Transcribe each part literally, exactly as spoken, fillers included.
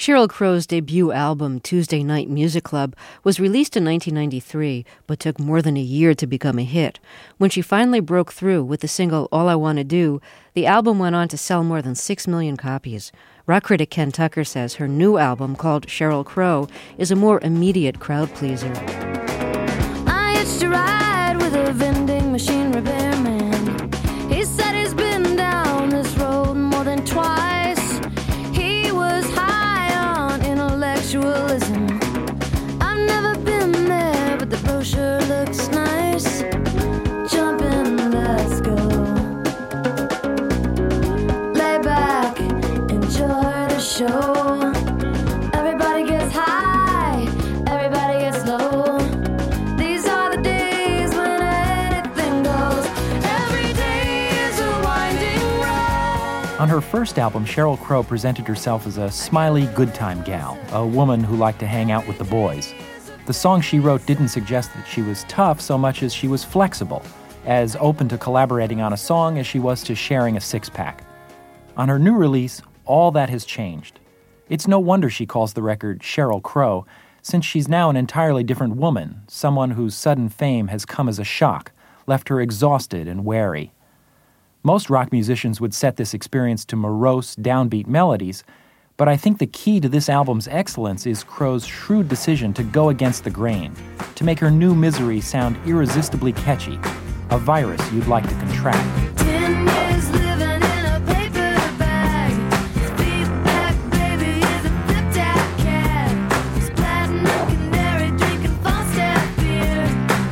Sheryl Crow's debut album, Tuesday Night Music Club, was released in nineteen ninety-three, but took more than a year to become a hit. When she finally broke through with the single All I Wanna Do, the album went on to sell more than six million copies. Rock critic Ken Tucker says her new album, called Sheryl Crow, is a more immediate crowd pleaser. I used to ride with a vending machine repairman. He said he's been down this road more than twice. He was high on intellectualism. I've never been there, but the brochure looks nice. Jump in, let's go. Lay back, enjoy the show. Everybody gets high, everybody gets low. These are the days when anything goes. Every day is a winding road. On her first album, Sheryl Crow presented herself as a smiley, good-time gal, a woman who liked to hang out with the boys. The songs she wrote didn't suggest that she was tough so much as she was flexible, as open to collaborating on a song as she was to sharing a six-pack. On her new release, all that has changed. It's no wonder she calls the record Sheryl Crow, since she's now an entirely different woman, someone whose sudden fame has come as a shock, left her exhausted and wary. Most rock musicians would set this experience to morose, downbeat melodies, but I think the key to this album's excellence is Crow's shrewd decision to go against the grain, to make her new misery sound irresistibly catchy, a virus you'd like to contract. Ten years living in a paper bag. Feedback baby is a flip-tap cat. He's platinum canary drinking Falstaff beer.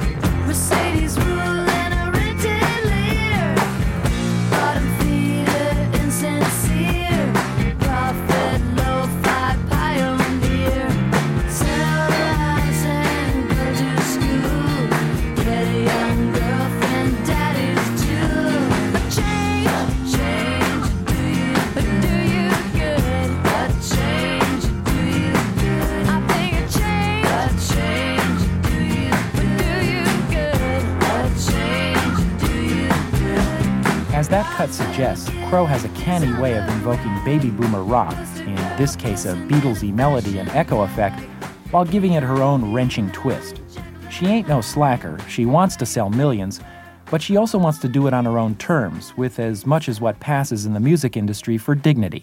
Mercedes ruling a rented leader. Bottom feeder, insincere. Prophet, lo-fi pioneer. Sell the house and go to school. Get a young girlfriend, daddy's too. A change, change, do you, do you good? A change, do you good? I think a change, a change, do you, do you good? A change, do you good? As that cut suggests, Crow has a canny way of invoking baby boomer rock, in this case a Beatlesy melody and echo effect, while giving it her own wrenching twist. She ain't no slacker, she wants to sell millions, but she also wants to do it on her own terms, with as much as what passes in the music industry for dignity.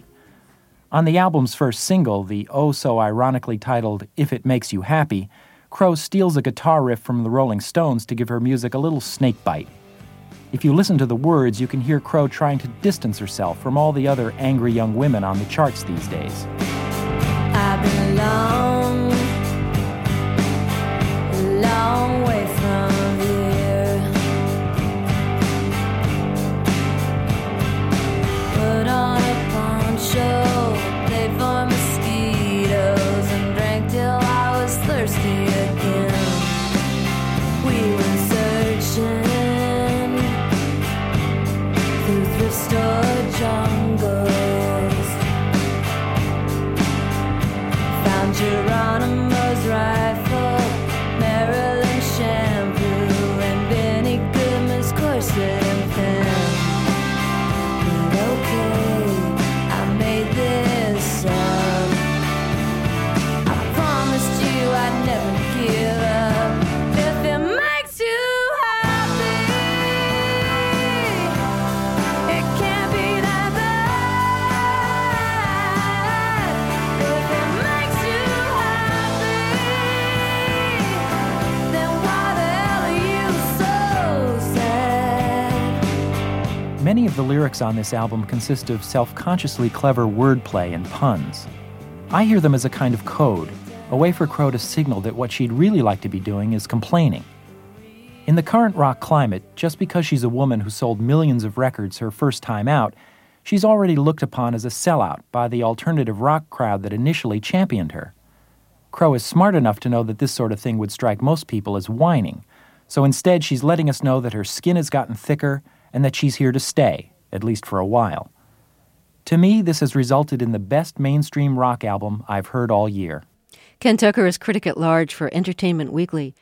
On the album's first single, the oh-so-ironically titled If It Makes You Happy, Crow steals a guitar riff from the Rolling Stones to give her music a little snakebite. If you listen to the words, you can hear Crow trying to distance herself from all the other angry young women on the charts these days. I belong a long way from here. Put on a poncho, played for mosquitoes, and drank till I was thirsty again. We were searching through thrift store jungles. Found Geronimo's rifle, Maryland shampoo, and Benny Goodman's corset and pen. But okay, I made this up. I promised you I'd never give up. If it makes you happy, it can't be that bad. If it makes you happy, then why the hell are you so sad? Many of the lyrics on this album consist of self-consciously clever wordplay and puns. I hear them as a kind of code, a way for Crow to signal that what she'd really like to be doing is complaining. In the current rock climate, just because she's a woman who sold millions of records her first time out, she's already looked upon as a sellout by the alternative rock crowd that initially championed her. Crow is smart enough to know that this sort of thing would strike most people as whining, so instead she's letting us know that her skin has gotten thicker and that she's here to stay, at least for a while. To me, this has resulted in the best mainstream rock album I've heard all year. Ken Tucker is critic at large for Entertainment Weekly.